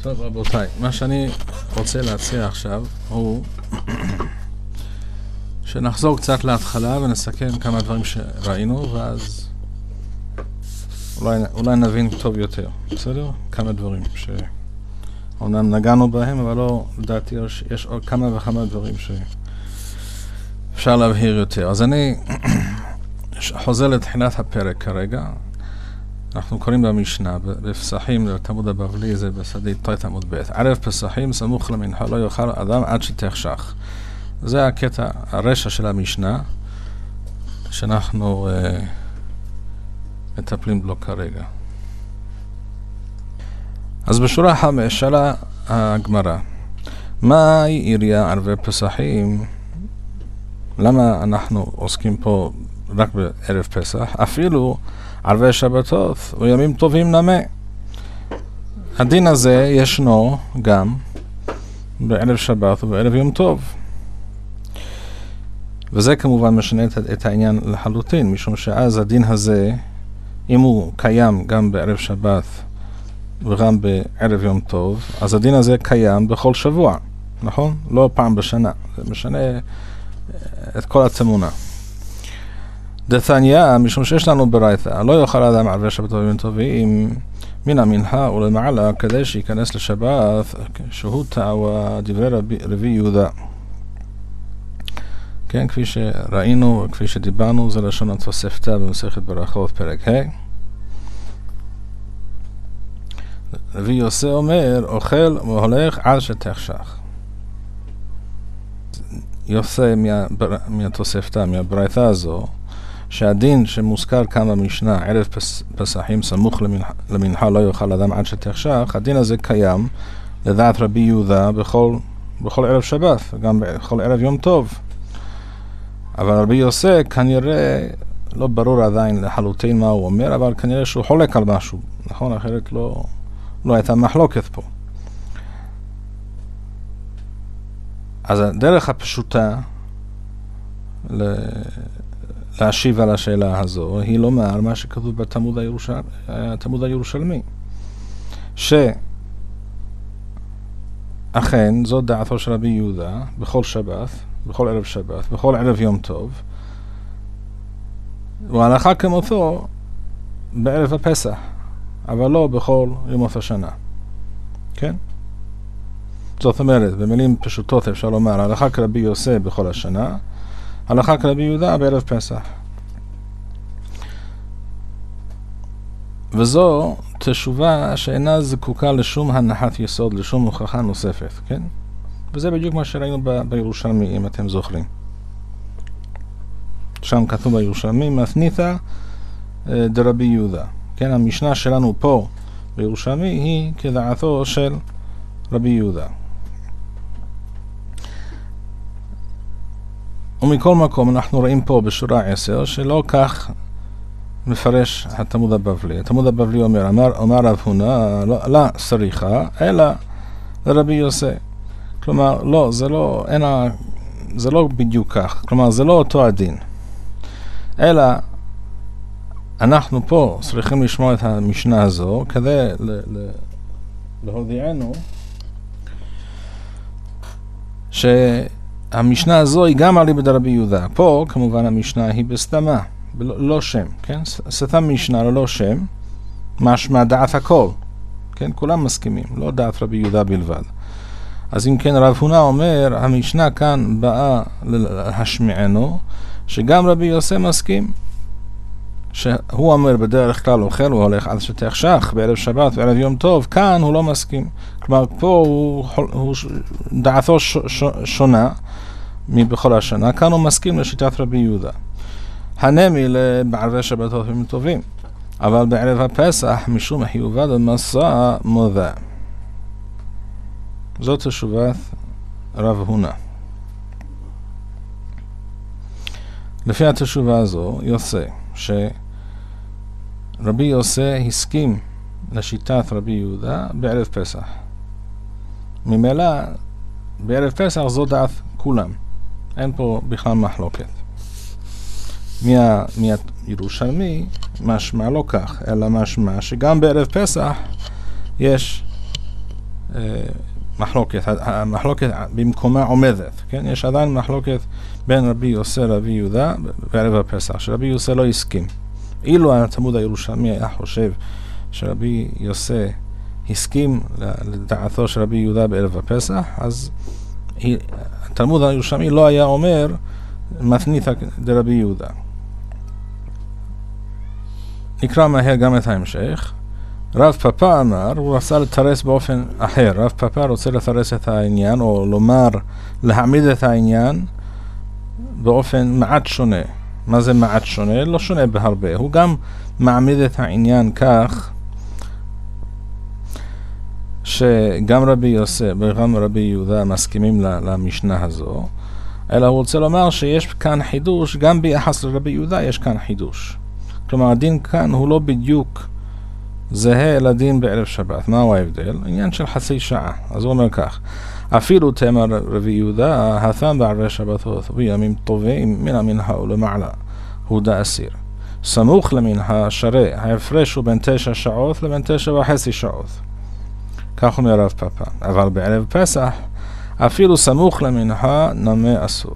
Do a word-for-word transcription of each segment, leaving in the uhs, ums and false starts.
טוב רבותיי, מה שאני רוצה להציע עכשיו הוא שנחזור קצת להתחלה ונסכם כמה דברים שראינו ואז אולי, אולי נבין טוב יותר, בסדר? כמה דברים שאומנם נגענו בהם, אבל לא, לדעתי יש, יש עוד כמה וכמה דברים שאפשר להבהיר יותר. אז אני חוזר לתחילת הפרק כרגע. אנחנו קוראים במשנה, בפסחים, לתלמוד הבבלי, זה בסדית תות עמוד ב'. ערב פסחים סמוך למנחה לא יאכל אדם עד שתחשך. זה הקטע, הרשע של המשנה, שאנחנו uh, מטפלים בו כרגע. אז בשורה חמש שאלה הגמרא, מה היא עירייה ערבי פסחים? למה אנחנו עוסקים פה רק בערב פסח? אפילו ערבי שבתות וימים טובים נמה. הדין הזה ישנו גם בערב שבת ובערב יום טוב. וזה כמובן משנה את העניין לחלוטין, משום שאז הדין הזה, אם הוא קיים גם בערב שבת וגם בערב יום טוב, אז הדין הזה קיים בכל שבוע, נכון? לא פעם בשנה. זה משנה את כל התמונה. דתניא, משום שיש לנו ברייתא, לא יאכל אדם ערבי שבת וימים טובים מן המנחה ולמעלה כדי שייכנס לשבת, שהוא טעווה דברי רבי יהודה. כן, כפי שראינו, כפי שדיברנו, זה לשון התוספתא במסכת ברכות פרק ה'. רבי יוסי אומר, אוכל והולך עד שתחשך. יוסי מה, מהתוספתא, מהברייתא הזו, שהדין שמוזכר כאן במשנה, ערב פס, פסחים סמוך למנחה, למנחה לא יאכל אדם עד שתחשך, הדין הזה קיים לדעת רבי יהודה בכל, בכל ערב שבת, וגם בכל ערב יום טוב. אבל רבי יוסי כנראה לא ברור עדיין לחלוטין מה הוא אומר, אבל כנראה שהוא חולק על משהו, נכון? אחרת לא, לא הייתה מחלוקת פה. אז הדרך הפשוטה ל... להשיב על השאלה הזו היא לומר מה שכתוב בתלמוד הירושל... התלמוד הירושלמי, שאכן זו דעתו של רבי יהודה בכל שבת, בכל ערב שבת, בכל ערב יום טוב, והלכה כמותו בערב הפסח, אבל לא בכל ימות השנה. כן? זאת אומרת, במילים פשוטות אפשר לומר, הלכה כרבי יוסי בכל השנה, הלכה כרבי יהודה בערב פסח. וזו תשובה שאינה זקוקה לשום הנחת יסוד, לשום הוכחה נוספת, כן? וזה בדיוק מה שראינו ב- בירושלמי, אם אתם זוכרים. שם כתוב בירושלמי, מתניתא דרבי יהודה. כן, המשנה שלנו פה בירושלמי היא כדעתו של רבי יהודה. ומכל מקום אנחנו רואים פה בשורה עשר שלא כך מפרש התלמוד הבבלי. התלמוד הבבלי אומר, אמר, אמר רב הונא, לא, לא סריחה, אלא לרבי יוסי. כלומר, לא, זה לא, אין ה, זה לא בדיוק כך. כלומר, זה לא אותו הדין. אלא, אנחנו פה צריכים לשמוע את המשנה הזו, כדי ל, ל, להודיענו, שהמשנה הזו היא גם עלי בדרבי יהודה. פה, כמובן, המשנה היא בסתמה, לא, לא שם, כן? סתם משנה ללא שם, משמע דעת הכל. כן? כולם מסכימים, לא דעת רבי יהודה בלבד. אז אם כן רב הונא אומר, המשנה כאן באה להשמיענו, שגם רבי יוסי מסכים, שהוא אומר בדרך כלל אוכל, הוא הולך עד שתחשך בערב שבת וערב יום טוב, כאן הוא לא מסכים. כלומר, פה הוא, הוא דעתו ש, ש, שונה מבכל השנה, כאן הוא מסכים לשיטת רבי יהודה. הנמי בערבי שבתות וימים טובים, אבל בערב הפסח משום חיובה למסע מודה. זאת תשובת רב הונא. לפי התשובה הזו יוצא שרבי יוסי הסכים לשיטת רבי יהודה בערב פסח. ממילא בערב פסח זו דעת כולם, אין פה בכלל מחלוקת. מה, מהירושלמי משמע לא כך, אלא משמע שגם בערב פסח יש מחלוקת, המחלוקת במקומה עומדת, כן? יש עדיין מחלוקת בין רבי יוסי לרבי יהודה בערב הפסח, שרבי יוסי לא הסכים. אילו התלמוד הירושלמי היה חושב שרבי יוסי הסכים לדעתו של רבי יהודה בערב הפסח, אז התלמוד הירושלמי לא היה אומר מתנית דרבי יהודה. נקרא מהר גם את ההמשך. רב פאפא אמר, הוא רצה לתרס באופן אחר. רב פאפא רוצה לתרס את העניין, או לומר, להעמיד את העניין באופן מעט שונה. מה זה מעט שונה? לא שונה בהרבה. הוא גם מעמיד את העניין כך, שגם רבי יוסי וגם רבי יהודה מסכימים למשנה הזו, אלא הוא רוצה לומר שיש כאן חידוש, גם ביחס לרבי יהודה יש כאן חידוש. כלומר, הדין כאן הוא לא בדיוק זהה לדין בערב שבת. מהו ההבדל? עניין של חצי שעה. אז הוא אומר כך, אפילו תאמר רבי יהודה, הת'ם בערבי שבתות בימים טובים מן המנחה ולמעלה, הוא דאסיר. סמוך למנחה שרי, ההפרש הוא בין תשע שעות לבין תשע וחצי שעות. כך אומר רב פאפא. אבל בערב פסח, אפילו סמוך למנחה נמה אסור.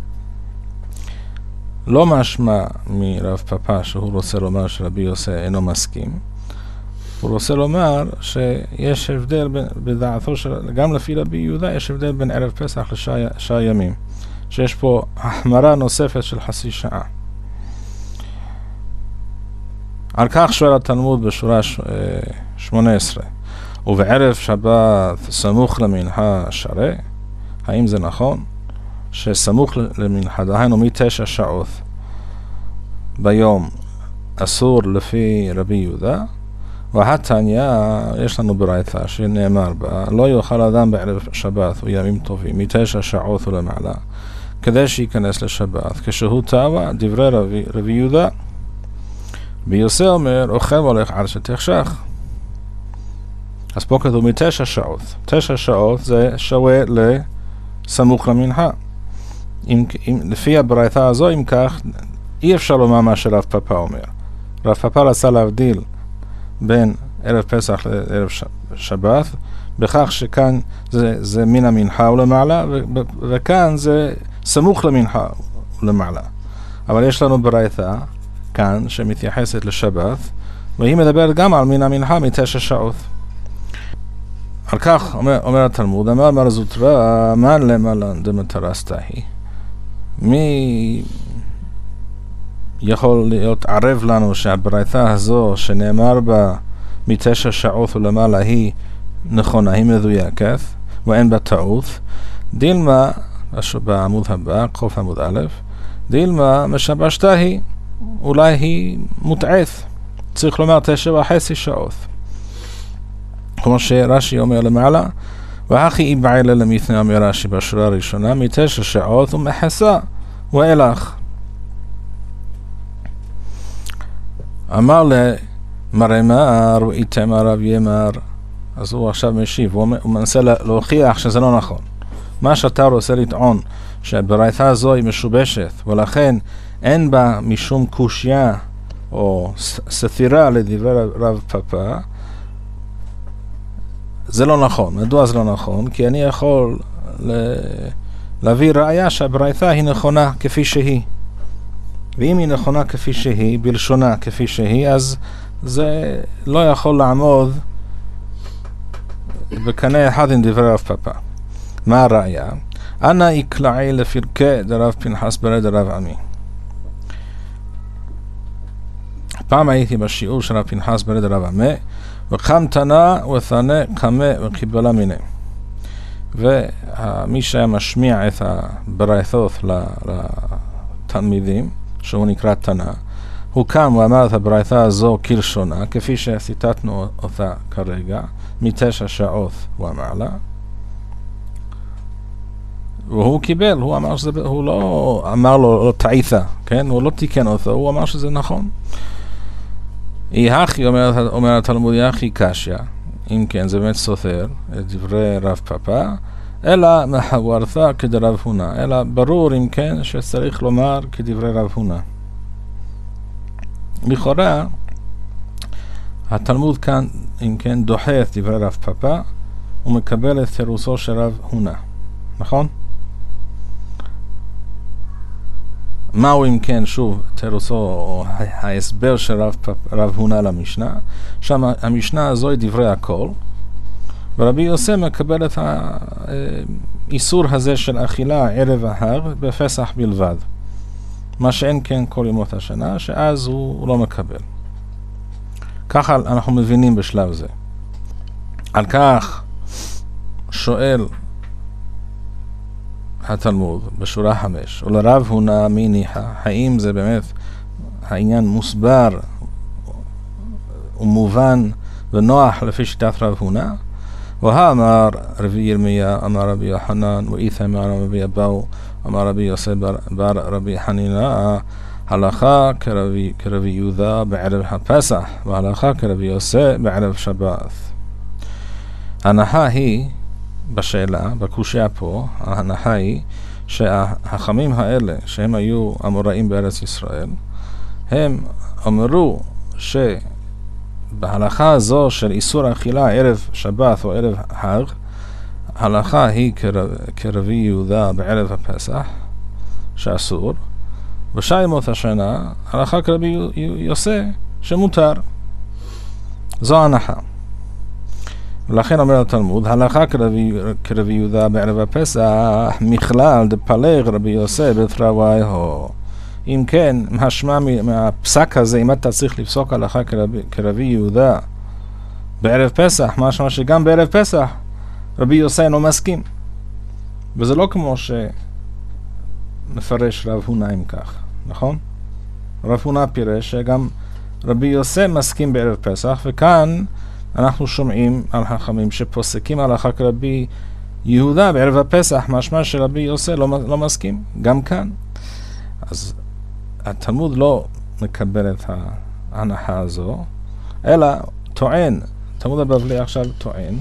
לא משמע מרב פאפא שהוא רוצה לומר שרבי יוסי אינו מסכים. הוא רוצה לומר שיש הבדל בדעתו של, גם לפי רבי יהודה, יש הבדל בין ערב פסח לשעה ימים. שיש פה החמרה נוספת של חצי שעה. על כך שואל התלמוד בשורה שמונה עשרה. ובערב שבת סמוך למנחה שרי, האם זה נכון? שסמוך למנחה, דהיינו מתשע שעות ביום אסור לפי רבי יהודה, והתניא, יש לנו ברייתא שנאמר בה, לא יאכל אדם בערב שבת וימים טובים מתשע שעות ולמעלה, כדי שייכנס לשבת, כשהוא טבע דברי רבי, רבי יהודה. ביוסי אומר, אוכל והולך עד שתחשך. אז פה כתוב מתשע שעות. תשע שעות זה שווה לסמוך למנחה. אם, אם, לפי הברייתא הזו, אם כך, אי אפשר לומר מה שרב פאפא אומר. רב פאפא רצה להבדיל בין ערב פסח לערב שבת, בכך שכאן זה, זה מן המנחה ולמעלה, ו, וכאן זה סמוך למנחה ולמעלה. אבל יש לנו ברייתא כאן שמתייחסת לשבת, והיא מדברת גם על מן המנחה מתשע שעות. על כך אומר, אומר התלמוד, אמר מר זוטרא, מן למלן דמתרסתא היא. מי יכול להיות ערב לנו שהברייתא הזו שנאמר בה מתשע שעות ולמעלה היא נכונה, היא מדויקת, ואין בה טעות. דילמה, בעמוד הבא, קוף עמוד א', דילמה משבשתא היא, אולי היא מוטעית. צריך לומר תשע וחצי שעות. כמו שרש"י אומר למעלה, והכי איבעילה למתנה אומר רש"י בשורה הראשונה, מתשע שעות ומחסה ואילך. אמר למרמר, ואיתמר רב ימר, אז הוא עכשיו משיב, הוא מנסה להוכיח שזה לא נכון. מה שאתה רוצה לטעון, שהברייתא הזו היא משובשת, ולכן אין בה משום קושיה או סתירה לדברי רב פאפא, זה לא נכון. מדוע זה לא נכון? כי אני יכול להביא ראיה שהברייתא היא נכונה כפי שהיא. ואם היא נכונה כפי שהיא, בלשונה כפי שהיא, אז זה לא יכול לעמוד בקנה אחד עם דברי רב פאפא. מה הראיה? אנא איקלעי לפרקי דרב פנחס ברי דרב עמי. פעם הייתי בשיעור של רב פנחס ברי דרב עמי, וקם תנא ותנא קמא וקיבלה מיני. ומי שהיה משמיע את הברייתות לתלמידים, שהוא נקרא תנא, הוא קם ואמר את הברייתא הזו כלשונה, כפי שציטטנו אותה כרגע, מתשע שעות ומעלה. והוא קיבל, הוא אמר שזה, הוא לא אמר לו, לא טעית, כן? הוא לא תיקן אותו, הוא אמר שזה נכון. יחי, אומר, אומר התלמוד, יחי קשיא, אם כן, זה באמת סותר את דברי רב פאפא, אלא מחוורתא כדרב הונא, אלא ברור אם כן שצריך לומר כדברי רב הונא. לכאורה, התלמוד כאן, אם כן, דוחה את דברי רב פאפא, הוא מקבל את תירוצו של רב הונא, נכון? מהו אם כן, שוב, תירוצו או ההסבר של רב, רב הונא למשנה? שם המשנה הזו היא דברי הכל, ורבי יוסי מקבל את האיסור הזה של אכילה ערב ההר בפסח בלבד, מה שאין כן כל ימות השנה, שאז הוא, הוא לא מקבל. ככה אנחנו מבינים בשלב זה. על כך שואל התלמוד בשורה חמש, ולרב הונא מי ניחא, האם זה באמת העניין מוסבר ומובן ונוח לפי שיטת רב הונא? והאמר רבי ירמיה, אמר רבי יוחנן, ואיתמר אמר רבי אבאו, אמר רבי יוסי בר רבי חנינא, הלכה כרבי, כרבי יהודה בערב הפסח, והלכה כרבי יוסי בערב שבת. ההנחה היא, בשאלה, בקושיה פה, ההנחה היא שהחכמים האלה, שהם היו אמוראים בארץ ישראל, הם אמרו שבהלכה הזו של איסור אכילה ערב שבת או ערב חג, ההלכה היא כרבי יהודה בערב הפסח, שאסור, בשאר ימות השנה, הלכה כרבי יוסי, שמותר. זו ההנחה. ולכן אומר התלמוד, הלכה כרבי, כרבי יהודה בערב הפסח, מכלל דפלג רבי יוסי בתרווי הו. אם כן, משמע מהפסק הזה, אם אתה צריך לפסוק הלכה כרבי, כרבי יהודה בערב פסח, משמע שגם בערב פסח רבי יוסי אינו מסכים. וזה לא כמו שמפרש רב הונא אם כך, נכון? רב הונא פירש שגם רבי יוסי מסכים בערב פסח, וכאן אנחנו שומעים על חכמים שפוסקים הלכה כרבי יהודה בערב הפסח, משמע שרבי יוסי לא, לא מסכים, גם כאן. אז התלמוד לא מקבל את ההנחה הזו, אלא טוען, תלמוד הבבלי עכשיו טוען,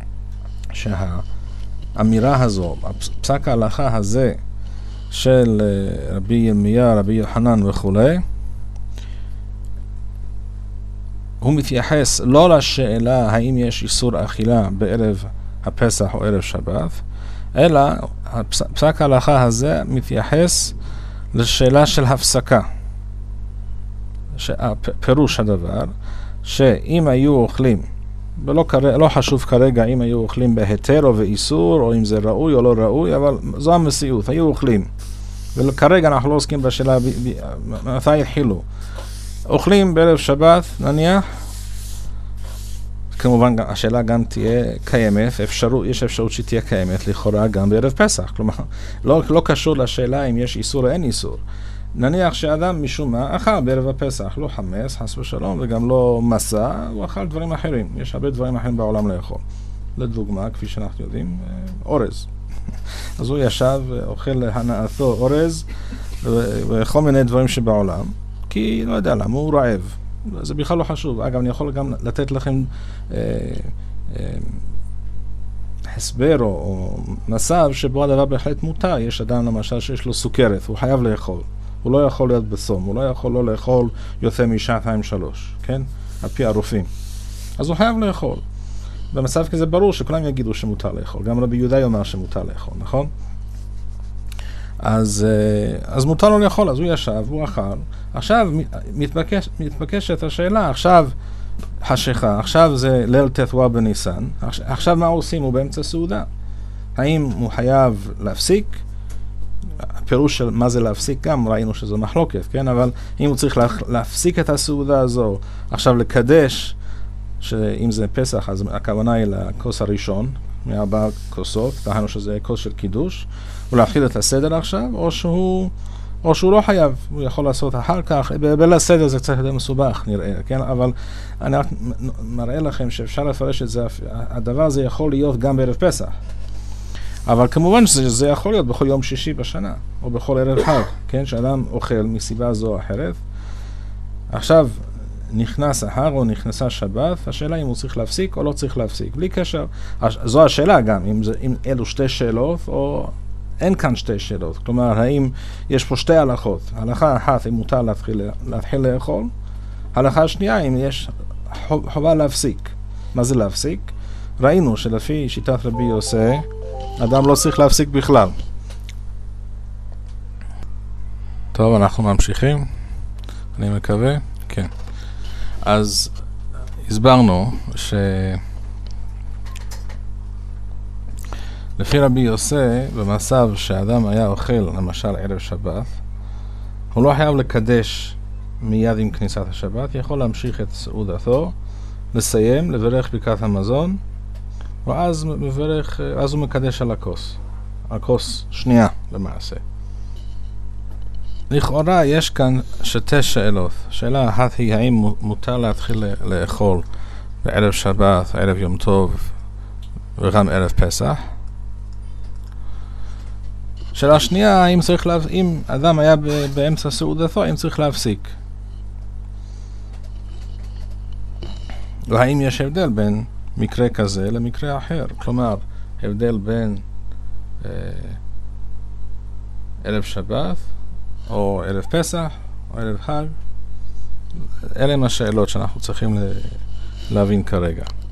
שהאמירה הזו, פסק ההלכה הזה של רבי ירמיה, רבי יוחנן וכו', הוא מתייחס לא לשאלה האם יש איסור אכילה בערב הפסח או ערב שבת, אלא פסק ההלכה הזה מתייחס לשאלה של הפסקה. פירוש הדבר, שאם היו אוכלים, ולא לא חשוב כרגע אם היו אוכלים בהיתר או באיסור, או אם זה ראוי או לא ראוי, אבל זו המציאות, היו אוכלים. וכרגע אנחנו לא עוסקים בשאלה מתי התחילו. אוכלים בערב שבת, נניח, כמובן השאלה גם תהיה קיימת, אפשרות, יש אפשרות שתהיה קיימת לכאורה גם בערב פסח, כלומר, לא, לא קשור לשאלה אם יש איסור או אין איסור. נניח שאדם משום מה אכל בערב הפסח, לא חמץ, חס ושלום, וגם לא מסע, הוא אכל דברים אחרים, יש הרבה דברים אחרים בעולם לאכול. לדוגמה, כפי שאנחנו יודעים, אורז. אז הוא ישב ואוכל להנאתו אורז וכל מיני דברים שבעולם, כי לא יודע למה, הוא רעב. זה בכלל לא חשוב. אגב, אני יכול גם לתת לכם אה, אה, הסבר או, או מצב שבו הדבר בהחלט מותר. יש אדם למשל שיש לו סוכרת, הוא חייב לאכול. הוא לא יכול להיות בסום, הוא לא יכול לא לאכול יותר משעתיים שלוש, כן? על פי הרופאים. אז הוא חייב לאכול. במצב כזה ברור שכולם יגידו שמותר לאכול. גם רבי יהודה יאמר שמותר לאכול, נכון? אז, אז מותר לו לאכול, אז הוא ישב, הוא אכל. עכשיו מתבקש, מתבקשת השאלה, עכשיו חשיכה, עכשיו זה ליל תתווה בניסן, עכשיו מה עושים? הוא באמצע סעודה. האם הוא חייב להפסיק? הפירוש של מה זה להפסיק גם, ראינו שזו מחלוקת, כן? אבל אם הוא צריך להפסיק את הסעודה הזו, עכשיו לקדש, שאם זה פסח, אז הכוונה היא לכוס הראשון, מארבע כוסות, תהנו שזה כוס של קידוש, ולהתחיל את הסדר עכשיו, או שהוא, או שהוא לא חייב, הוא יכול לעשות אחר כך, בליל הסדר זה קצת יותר מסובך, נראה, כן? אבל אני רק מראה לכם שאפשר לפרש את זה, הדבר הזה יכול להיות גם בערב פסח. אבל כמובן שזה יכול להיות בכל יום שישי בשנה, או בכל ערב חג, כן? שאדם אוכל מסיבה זו או אחרת. עכשיו נכנס החג או נכנסה שבת, השאלה אם הוא צריך להפסיק או לא צריך להפסיק, בלי קשר. זו השאלה גם, אם, זה, אם אלו שתי שאלות או אין כאן שתי שאלות. כלומר, האם יש פה שתי הלכות. הלכה אחת, אם מותר להתחיל, להתחיל לאכול. הלכה השנייה, אם יש חובה להפסיק. מה זה להפסיק? ראינו שלפי שיטת רבי יוסי, אדם לא צריך להפסיק בכלל. טוב, אנחנו ממשיכים. אני מקווה. כן. אז הסברנו ש... לפי רבי יוסי, במצב שאדם היה אוכל, למשל ערב שבת, הוא לא חייב לקדש מיד עם כניסת השבת, יכול להמשיך את סעודתו, לסיים, לברך ברכת המזון, ואז מברך, אז הוא מקדש על הכוס. הכוס שנייה, למעשה. לכאורה יש כאן שתי שאלות. שאלה אחת היא, האם מותר להתחיל לאכול בערב שבת, ערב יום טוב, וגם ערב פסח? שאלה שנייה, האם צריך להפסיק, אם אדם היה באמצע סעודתו, האם צריך להפסיק? והאם יש הבדל בין מקרה כזה למקרה אחר? כלומר, הבדל בין אה, ערב שבת, או ערב פסח, או ערב חג. אלה הם השאלות שאנחנו צריכים להבין כרגע.